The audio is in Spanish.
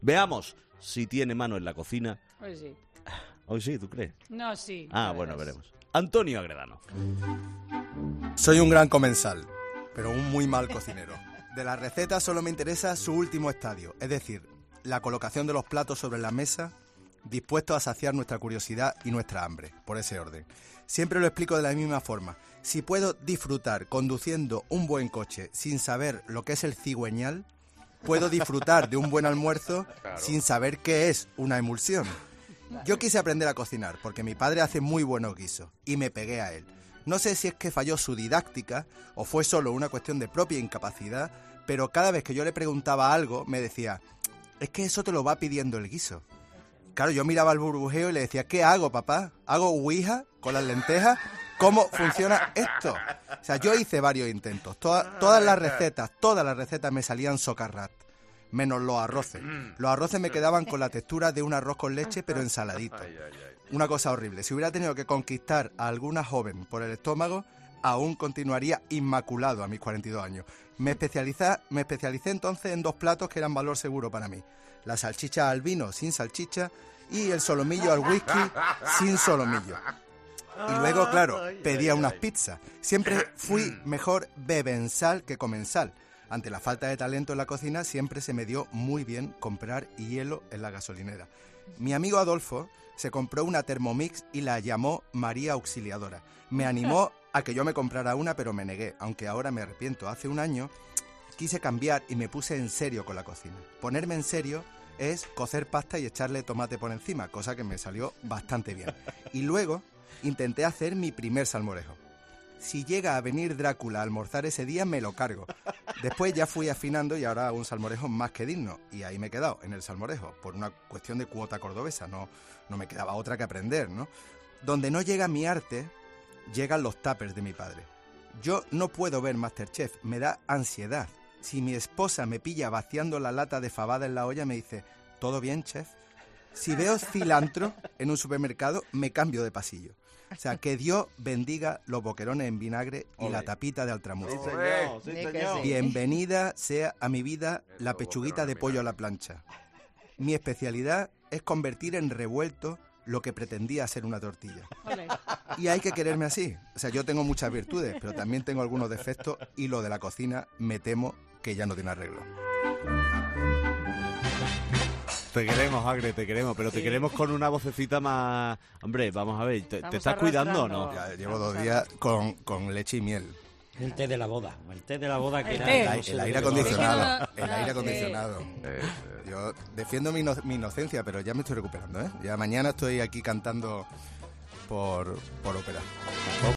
Veamos si tiene mano en la cocina. Hoy sí. Hoy sí, ¿tú crees? No, sí. Bueno, veremos. Antonio Agredano. Soy un gran comensal, pero un muy mal cocinero. De las recetas solo me interesa su último estadio, es decir, la colocación de los platos sobre la mesa, dispuestos a saciar nuestra curiosidad y nuestra hambre, por ese orden. Siempre lo explico de la misma forma. Si puedo disfrutar conduciendo un buen coche sin saber lo que es el cigüeñal, puedo disfrutar de un buen almuerzo sin saber qué es una emulsión. Yo quise aprender a cocinar porque mi padre hace muy buenos guisos y me pegué a él. No sé si es que falló su didáctica o fue solo una cuestión de propia incapacidad, pero cada vez que yo le preguntaba algo me decía, es que eso te lo va pidiendo el guiso. Claro, yo miraba el burbujeo y le decía, ¿qué hago, papá? ¿Hago ouija con las lentejas? ¿Cómo funciona esto? O sea, yo hice varios intentos. Todas las recetas me salían socarrat, menos los arroces. Los arroces me quedaban con la textura de un arroz con leche, pero ensaladito. Una cosa horrible. Si hubiera tenido que conquistar a alguna joven por el estómago, aún continuaría inmaculado a mis 42 años. Me especialicé entonces en 2 platos que eran valor seguro para mí. La salchicha al vino sin salchicha y el solomillo al whisky sin solomillo. Y luego, claro, pedía unas pizzas. Siempre fui mejor bebensal que comensal. Ante la falta de talento en la cocina, siempre se me dio muy bien comprar hielo en la gasolinera. Mi amigo Adolfo se compró una Thermomix y la llamó María Auxiliadora. Me animó a que yo me comprara una, pero me negué, aunque ahora me arrepiento. Hace un año quise cambiar y me puse en serio con la cocina. Ponerme en serio es cocer pasta y echarle tomate por encima, cosa que me salió bastante bien. Y luego intenté hacer mi primer salmorejo. Si llega a venir Drácula a almorzar ese día, me lo cargo. Después ya fui afinando y ahora hago un salmorejo más que digno. Y ahí me he quedado, en el salmorejo, por una cuestión de cuota cordobesa. No me quedaba otra que aprender, ¿no? Donde no llega mi arte, llegan los tuppers de mi padre. Yo no puedo ver MasterChef, me da ansiedad. Si mi esposa me pilla vaciando la lata de fabada en la olla, me dice, ¿todo bien, chef? Si veo cilantro en un supermercado, me cambio de pasillo. O sea, que Dios bendiga los boquerones en vinagre y la tapita de altramuz. Sí, señor. Bienvenida sea a mi vida la pechuguita de pollo a la plancha. Mi especialidad es convertir en revuelto lo que pretendía ser una tortilla. Y hay que quererme así. O sea, yo tengo muchas virtudes, pero también tengo algunos defectos y lo de la cocina me temo que ya no tiene arreglo. Te queremos, Agre, te queremos, pero te queremos con una vocecita más... Hombre, vamos a ver, ¿te estás cuidando o no? Ya llevo 2 días con leche y miel. El té de la boda. El té de la boda que El aire acondicionado. El aire acondicionado. Yo defiendo mi inocencia, pero ya me estoy recuperando, ¿eh? Ya mañana estoy aquí cantando por ópera.